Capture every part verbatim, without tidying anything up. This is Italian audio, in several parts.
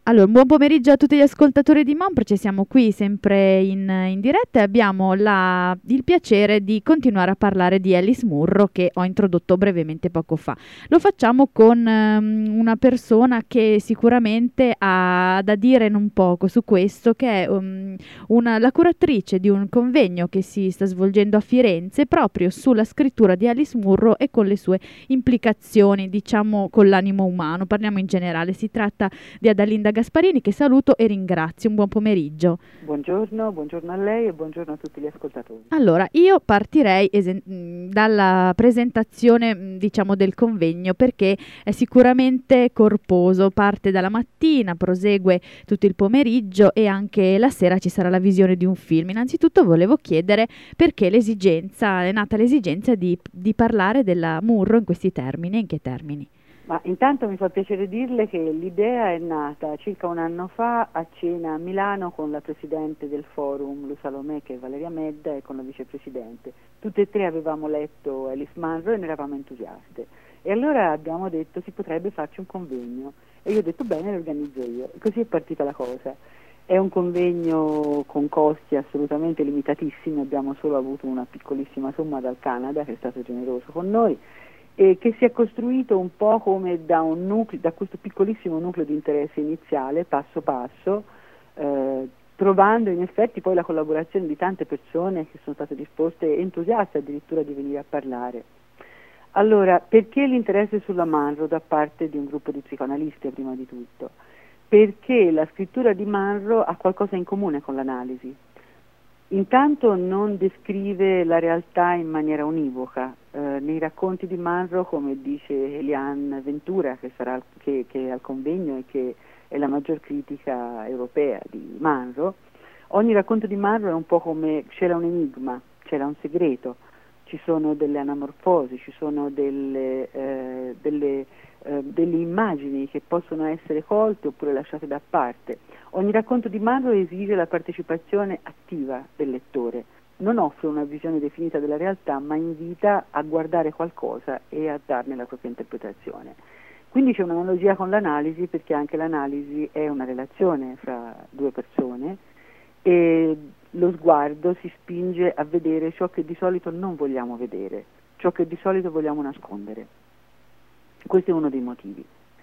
Allora, buon pomeriggio a tutti gli ascoltatori di Mompro, siamo qui sempre in, in diretta e abbiamo la, il piacere di continuare a parlare di Alice Munro che ho introdotto brevemente poco fa. Lo facciamo con um, una persona che sicuramente ha da dire non poco su questo, che è um, una, la curatrice di un convegno che si sta svolgendo a Firenze proprio sulla scrittura di Alice Munro e con le sue implicazioni, diciamo, con l'animo umano. Parliamo in generale, si tratta di Adalinda Gasparini, che saluto e ringrazio. Un buon pomeriggio. Buongiorno, buongiorno a lei e buongiorno a tutti gli ascoltatori. Allora, io partirei esen- dalla presentazione, diciamo, del convegno, perché è sicuramente corposo, parte dalla mattina, prosegue tutto il pomeriggio e anche la sera ci sarà la visione di un film. Innanzitutto volevo chiedere perché l'esigenza, è nata l'esigenza di, di parlare della Munro in questi termini e in che termini. Ma intanto mi fa piacere dirle che l'idea è nata circa un anno fa a cena a Milano con la presidente del forum, Lu Salomè, che è Valeria Medda, e con la vicepresidente. Tutte e tre avevamo letto Alice Munro e ne eravamo entusiaste. E allora abbiamo detto si potrebbe farci un convegno. E io ho detto bene, lo organizzo io. E così è partita la cosa. È un convegno con costi assolutamente limitatissimi, abbiamo solo avuto una piccolissima somma dal Canada, che è stato generoso con noi, e che si è costruito un po' come da, un nucleo, da questo piccolissimo nucleo di interesse iniziale, passo passo, eh, trovando in effetti poi la collaborazione di tante persone che sono state disposte, entusiaste addirittura, di venire a parlare. Allora, perché l'interesse sulla Munro da parte di un gruppo di psicoanalisti prima di tutto? Perché la scrittura di Munro ha qualcosa in comune con l'analisi. Intanto non descrive la realtà in maniera univoca. Eh, nei racconti di Munro, come dice Eliane Ventura, che, sarà, che, che è al convegno e che è la maggior critica europea di Munro, ogni racconto di Munro è un po' come c'era un enigma, c'era un segreto, ci sono delle anamorfosi, ci sono delle, eh, delle, eh, delle immagini che possono essere colte oppure lasciate da parte. Ogni racconto di Munro esige la partecipazione attiva del lettore, non offre una visione definita della realtà, ma invita a guardare qualcosa e a darne la propria interpretazione. Quindi c'è un'analogia con l'analisi, perché anche l'analisi è una relazione fra due persone e lo sguardo si spinge a vedere ciò che di solito non vogliamo vedere, ciò che di solito vogliamo nascondere. Questo è uno dei motivi.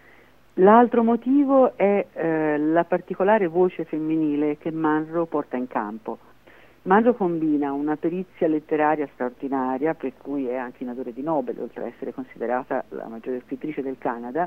L'altro motivo è eh, la particolare voce femminile che Munro porta in campo. Munro combina una perizia letteraria straordinaria, per cui è anche inatore di Nobel, oltre ad essere considerata la maggiore scrittrice del Canada,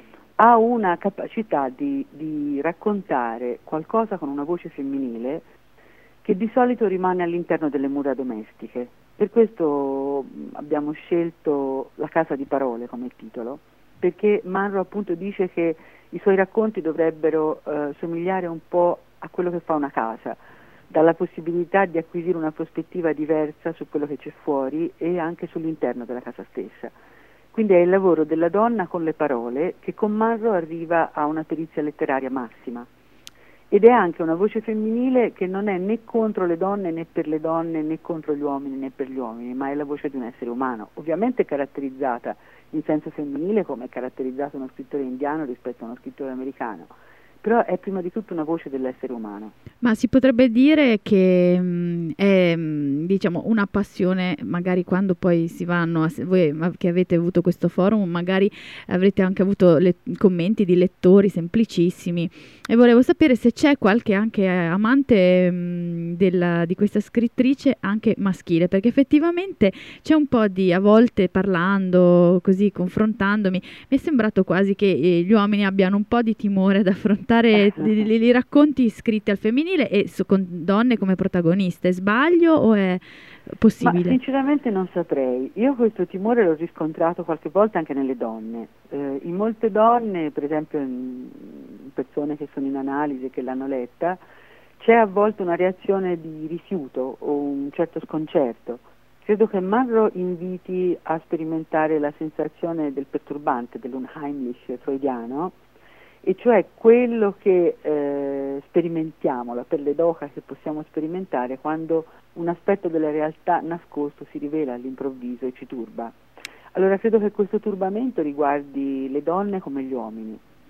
ha una capacità di, di raccontare qualcosa con una voce femminile che di solito rimane all'interno delle mura domestiche. Per questo abbiamo scelto La casa di parole come titolo, perché Munro appunto dice che i suoi racconti dovrebbero eh, somigliare un po' a quello che fa una casa, dalla possibilità di acquisire una prospettiva diversa su quello che c'è fuori e anche sull'interno della casa stessa. Quindi è il lavoro della donna con le parole che con Munro arriva a una perizia letteraria massima. Ed è anche una voce femminile che non è né contro le donne né per le donne né contro gli uomini né per gli uomini, ma è la voce di un essere umano, ovviamente caratterizzata in senso femminile come è caratterizzato uno scrittore indiano rispetto a uno scrittore americano, però è prima di tutto una voce dell'essere umano. Ma si potrebbe dire che mh, è mh, diciamo una passione, magari quando poi si vanno a, voi che avete avuto questo forum, magari avrete anche avuto le, commenti di lettori semplicissimi, e volevo sapere se c'è qualche anche amante mh, della, di questa scrittrice anche maschile, perché effettivamente c'è un po' di, a volte parlando così, confrontandomi, mi è sembrato quasi che eh, gli uomini abbiano un po' di timore ad affrontare i racconti scritti al femminile e su, con donne come protagoniste. Sbaglio o è possibile? Ma sinceramente non saprei. Io questo timore l'ho riscontrato qualche volta anche nelle donne. Eh, in molte donne, per esempio in persone che sono in analisi e che l'hanno letta, c'è a volte una reazione di rifiuto o un certo sconcerto. Credo che Munro inviti a sperimentare la sensazione del perturbante, dell'unheimlich freudiano, e cioè quello che eh, sperimentiamo, la pelle d'oca che possiamo sperimentare quando un aspetto della realtà nascosto si rivela all'improvviso e ci turba. Allora credo che questo turbamento riguardi le donne come gli uomini.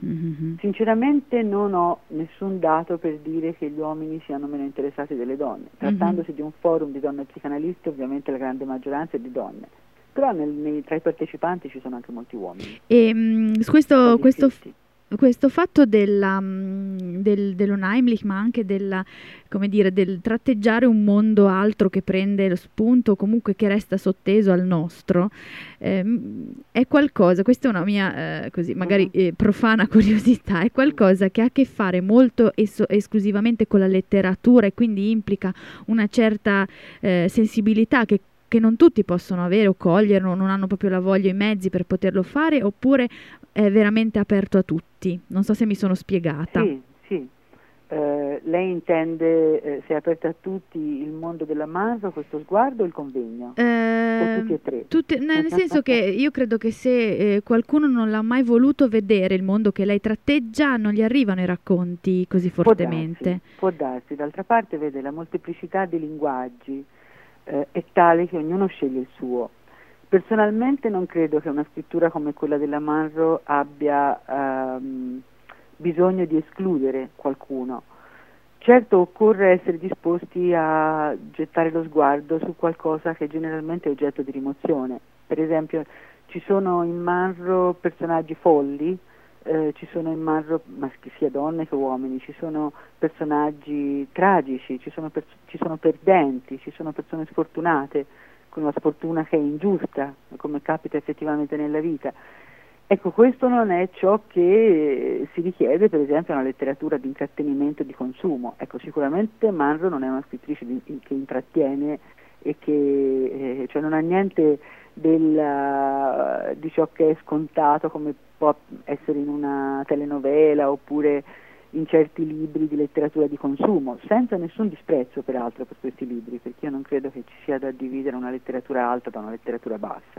Mm-hmm. Sinceramente non ho nessun dato per dire che gli uomini siano meno interessati delle donne. Trattandosi mm-hmm. di un forum di donne psicanaliste, ovviamente la grande maggioranza è di donne, però nel, nei, tra i partecipanti ci sono anche molti uomini. E mh, questo, questo, questo fatto della, mh, del, dell'Unheimlich, ma anche della, come dire, del tratteggiare un mondo altro che prende lo spunto, comunque che resta sotteso al nostro, ehm, è qualcosa, questa è una mia, eh, così, magari eh, profana curiosità, è qualcosa che ha a che fare molto es- esclusivamente con la letteratura e quindi implica una certa eh, sensibilità che che non tutti possono avere o cogliere, non hanno proprio la voglia e i mezzi per poterlo fare, oppure è veramente aperto a tutti? Non so se mi sono spiegata. Sì, sì. Eh, lei intende, eh, se è aperto a tutti, il mondo della Manro, questo sguardo o il convegno? Eh, o tutti e tre? Tutte, nel senso che io credo che se eh, qualcuno non l'ha mai voluto vedere il mondo che lei tratteggia, non gli arrivano i racconti così fortemente. Può darsi, può darsi. D'altra parte, vede, la molteplicità dei linguaggi Eh, è tale che ognuno sceglie il suo. Personalmente non credo che una scrittura come quella della Manro abbia ehm, bisogno di escludere qualcuno. Certo occorre essere disposti a gettare lo sguardo su qualcosa che generalmente è oggetto di rimozione. Per esempio ci sono in Manro personaggi folli, Eh, ci sono in Manro, ma sia donne che uomini, ci sono personaggi tragici, ci sono, per, ci sono perdenti, ci sono persone sfortunate, con una sfortuna che è ingiusta, come capita effettivamente nella vita. Ecco, questo non è ciò che si richiede, per esempio, a una letteratura di intrattenimento e di consumo. Ecco, sicuramente Manro non è una scrittrice di, che intrattiene e che eh, cioè non ha niente del, di ciò che è scontato, come può essere in una telenovela oppure in certi libri di letteratura di consumo, senza nessun disprezzo peraltro per questi libri, perché io non credo che ci sia da dividere una letteratura alta da una letteratura bassa.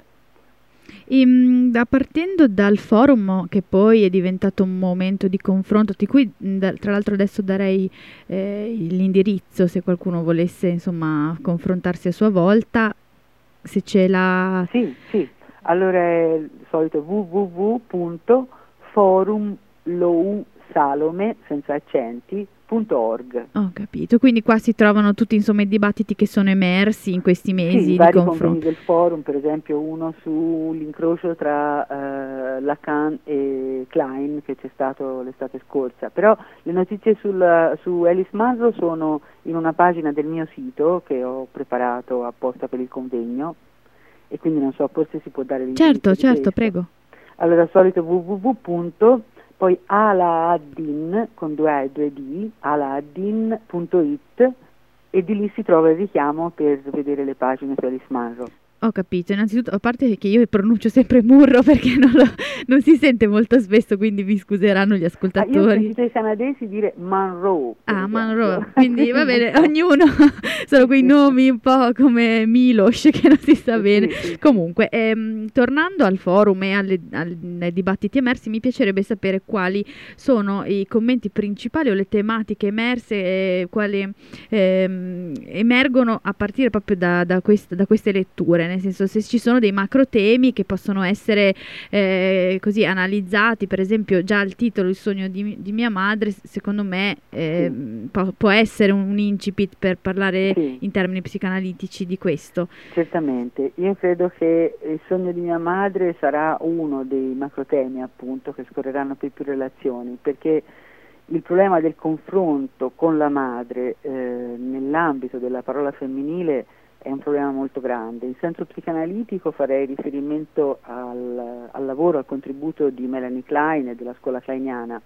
E, da, partendo dal forum, che poi è diventato un momento di confronto, di cui da, tra l'altro adesso darei eh, l'indirizzo se qualcuno volesse insomma confrontarsi a sua volta, se c'è la... Sì, sì, allora è il solito w w w punto forum lousalome senza accenti punto org. Ho capito, quindi qua si trovano tutti insomma i dibattiti che sono emersi in questi mesi sì, di vari confronto. Convegni del forum, per esempio uno sull'incrocio tra eh, Lacan e Klein che c'è stato l'estate scorsa, però le notizie sul, su Alice Munro sono in una pagina del mio sito che ho preparato apposta per il convegno e quindi non so, forse si può dare l'indirizzo. Certo, certo, questo. prego. Allora, al solito www. Poi Alaaddin con due A e due D, alaaddin punto it, e di lì si trova il richiamo per vedere le pagine su Alice Munro. Ho capito, innanzitutto, a parte che io pronuncio sempre Murro perché non, lo, non si sente molto spesso, quindi vi scuseranno gli ascoltatori. Ah, io ho sentito i canadesi dire Monroe. Ah, Monroe, quindi va bene, ognuno, sono quei nomi un po' come Miloš che non si sa bene. Sì, sì. Comunque, ehm, tornando al forum e alle, alle, ai dibattiti emersi, mi piacerebbe sapere quali sono i commenti principali o le tematiche emerse, eh, quali ehm, emergono a partire proprio da, da, quest, da queste letture. Nel senso, se ci sono dei macro temi che possono essere eh, così analizzati, per esempio già il titolo Il sogno di, di mia madre, secondo me eh, sì. può, può essere un incipit per parlare sì. in termini psicanalitici di questo. Certamente, io credo che il sogno di mia madre sarà uno dei macro temi appunto che scorreranno per più relazioni, perché il problema del confronto con la madre eh, nell'ambito della parola femminile è un problema molto grande. In senso psicanalitico farei riferimento al, al lavoro, al contributo di Melanie Klein e della scuola kleiniana,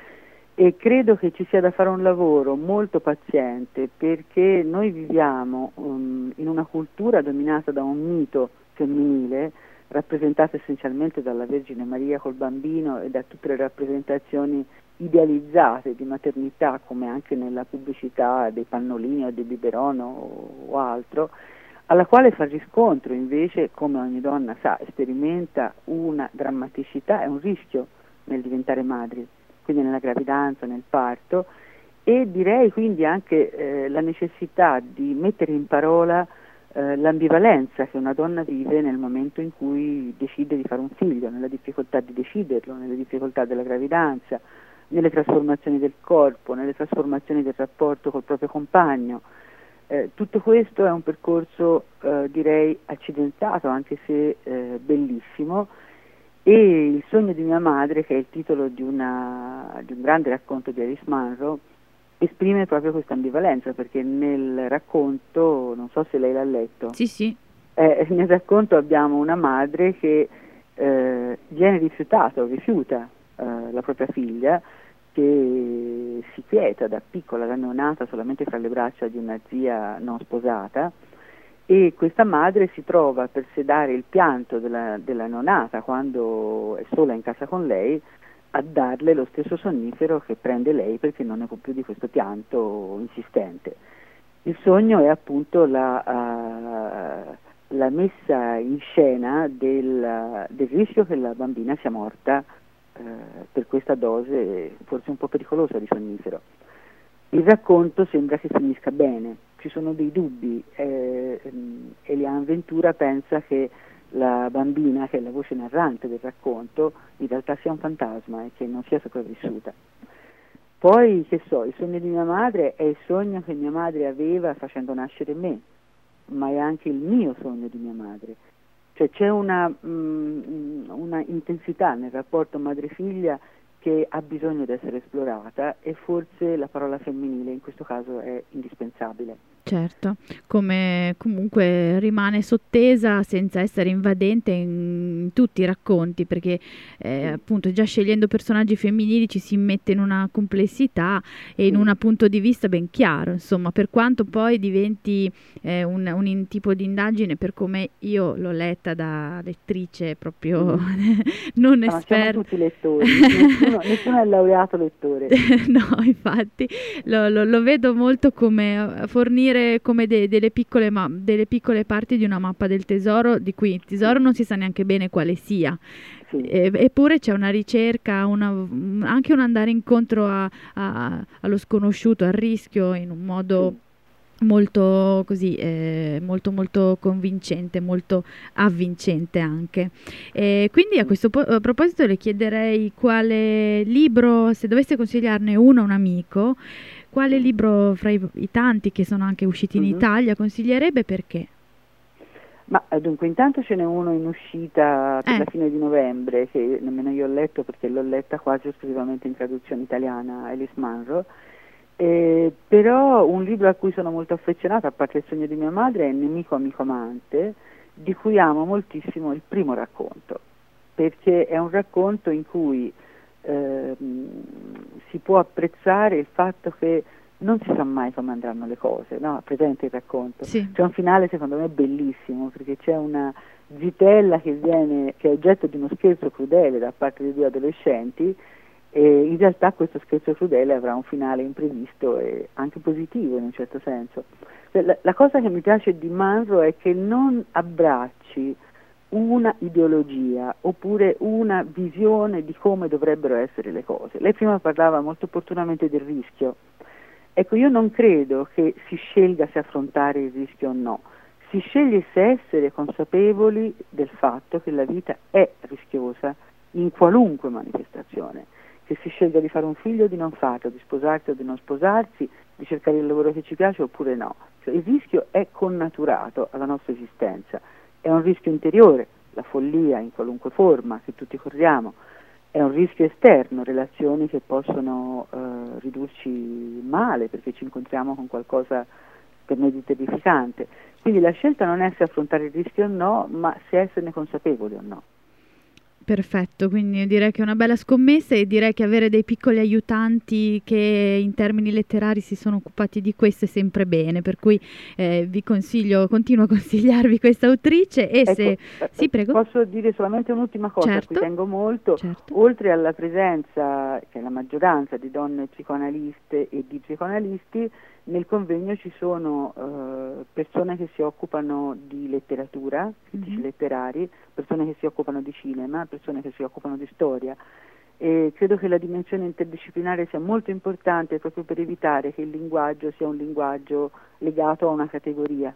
e credo che ci sia da fare un lavoro molto paziente, perché noi viviamo um, in una cultura dominata da un mito femminile rappresentato essenzialmente dalla Vergine Maria col bambino e da tutte le rappresentazioni idealizzate di maternità, come anche nella pubblicità dei pannolini o dei biberon o, o altro, alla quale fa riscontro invece, come ogni donna sa, sperimenta una drammaticità e un rischio nel diventare madri, quindi nella gravidanza, nel parto, e direi quindi anche eh, la necessità di mettere in parola eh, l'ambivalenza che una donna vive nel momento in cui decide di fare un figlio, nella difficoltà di deciderlo, nelle difficoltà della gravidanza, nelle trasformazioni del corpo, nelle trasformazioni del rapporto col proprio compagno. Eh, tutto questo è un percorso, eh, direi, accidentato, anche se eh, bellissimo, e Il sogno di mia madre, che è il titolo di, una, di un grande racconto di Alice Munro, esprime proprio questa ambivalenza, perché nel racconto, non so se lei l'ha letto, Sì, sì. eh, nel racconto abbiamo una madre che eh, viene rifiutato, rifiuta eh, la propria figlia, che si quieta da piccola, da neonata, solamente fra le braccia di una zia non sposata, e questa madre si trova, per sedare il pianto della, della neonata quando è sola in casa con lei, a darle lo stesso sonnifero che prende lei, perché non ne può più di questo pianto insistente. Il sogno è appunto la, uh, la messa in scena del, del rischio che la bambina sia morta uh, per questa dose forse un po' pericolosa di sonnifero. Il racconto sembra che finisca bene, ci sono dei dubbi. eh, Eliane Ventura pensa che la bambina, che è la voce narrante del racconto, in realtà sia un fantasma e che non sia sopravvissuta. Poi, che so, il sogno di mia madre è il sogno che mia madre aveva facendo nascere me, ma è anche il mio sogno di mia madre. Cioè c'è una, mm, una intensità nel rapporto madre-figlia che ha bisogno di essere esplorata, e forse la parola femminile in questo caso è indispensabile. Certo, come comunque rimane sottesa senza essere invadente in tutti i racconti, perché eh, Sì. appunto già scegliendo personaggi femminili ci si mette in una complessità e in Sì. un punto di vista ben chiaro, insomma, per quanto poi diventi eh, un, un in- tipo di indagine, per come io l'ho letta da lettrice proprio Mm. non Ah, ma siamo esperta. tutti lettori, nessuno, nessuno è laureato lettore. No, infatti lo, lo- lo vedo molto come eh, fornire come de- delle piccole, ma- delle piccole parti di una mappa del tesoro, di cui il tesoro non si sa neanche bene quale sia. Sì. E- eppure c'è una ricerca, una- un- anche un andare incontro a- a- allo sconosciuto, al rischio, in un modo molto così, eh, molto molto convincente, molto avvincente anche. E quindi a questo po- a proposito le chiederei quale libro, se dovesse consigliarne uno a un amico, quale libro fra i, i tanti che sono anche usciti in Mhm. Italia consiglierebbe, perché? Ma eh, dunque, intanto ce n'è uno in uscita per Eh. la fine di novembre, che nemmeno io ho letto, perché l'ho letta quasi esclusivamente in traduzione italiana, Alice Munro. Eh, però un libro a cui sono molto affezionata, a parte Il sogno di mia madre, è Nemico, amico, amante, di cui amo moltissimo il primo racconto, perché è un racconto in cui ehm, si può apprezzare il fatto che non si sa mai come andranno le cose, no? Presente il racconto. Sì. C'è un finale secondo me bellissimo, perché c'è una zitella che viene, che è oggetto di uno scherzo crudele da parte di due adolescenti, e in realtà questo scherzo crudele avrà un finale imprevisto e anche positivo in un certo senso. La, la cosa che mi piace di Munro è che non abbracci una ideologia oppure una visione di come dovrebbero essere le cose. Lei prima parlava molto opportunamente del rischio. Ecco, io non credo che si scelga se affrontare il rischio o no, si sceglie se essere consapevoli del fatto che la vita è rischiosa in qualunque manifestazione, che si scelga di fare un figlio o di non farlo, di sposarsi o di non sposarsi, di cercare il lavoro che ci piace oppure no. Cioè, il rischio è connaturato alla nostra esistenza, è un rischio interiore, la follia in qualunque forma che tutti corriamo, è un rischio esterno, relazioni che possono eh, ridurci male perché ci incontriamo con qualcosa per noi di terrificante. Quindi la scelta non è se affrontare il rischio o no, ma se esserne consapevoli o no. Perfetto, quindi direi che è una bella scommessa, e direi che avere dei piccoli aiutanti che in termini letterari si sono occupati di questo è sempre bene, per cui eh, vi consiglio, continuo a consigliarvi questa autrice. E Ecco, se... Sì, prego. Posso dire solamente un'ultima cosa, Certo. a cui tengo molto. Certo. Oltre alla presenza, che è la maggioranza di donne psicoanaliste e di psicoanalisti, nel convegno ci sono eh, persone che si occupano di letteratura, critici Mhm. letterari, persone che si occupano di cinema, persone che si occupano di storia, e credo che la dimensione interdisciplinare sia molto importante proprio per evitare che il linguaggio sia un linguaggio legato a una categoria.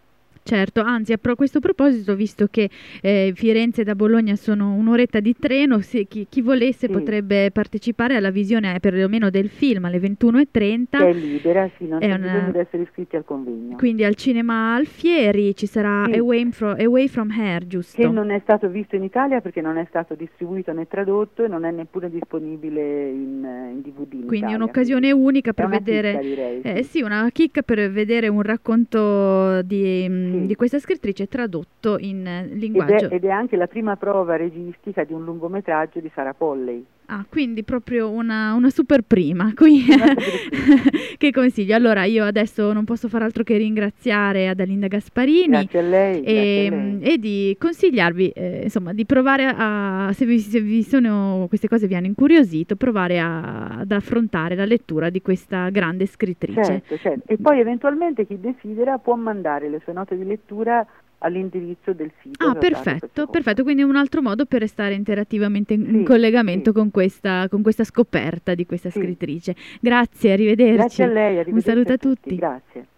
Certo, anzi a pro- questo proposito, visto che eh, Firenze da Bologna sono un'oretta di treno, se chi, chi volesse Sì. potrebbe partecipare alla visione perlomeno del film alle ventuno e trenta. Che è libera, sì, non È c'è una- bisogno di essere iscritti al convegno. Quindi al cinema Alfieri ci sarà Sì. Away, Fro- Away from Here, giusto? Che non è stato visto in Italia perché non è stato distribuito né tradotto e non è neppure disponibile in, in D V D in Quindi Italia, un'occasione quindi unica per è una vedere chicca, direi, eh, sì. sì, una chicca per vedere un racconto di, mh, Sì. di questa scrittrice tradotto in eh, Ed è, linguaggio. ed è anche la prima prova registica di un lungometraggio di Sarah Polley. Ah, quindi proprio una, una super prima, qui Una super prima. che consiglio. Allora, io adesso non posso far altro che ringraziare Adalinda Gasparini Grazie a lei, grazie e, a lei. e di consigliarvi, eh, insomma, di provare a, se vi, se vi sono queste cose vi hanno incuriosito, provare a- ad affrontare la lettura di questa grande scrittrice. Certo, certo. E poi eventualmente chi desidera può mandare le sue note di lettura all'indirizzo del sito. Ah, che ho dato perfetto, poco fa. perfetto, quindi è un altro modo per restare interattivamente in, in Sì, collegamento sì. con questa, con questa scoperta di questa Sì. scrittrice. Grazie, arrivederci. Grazie a lei, Un arrivederci saluto a a tutti. tutti. Grazie.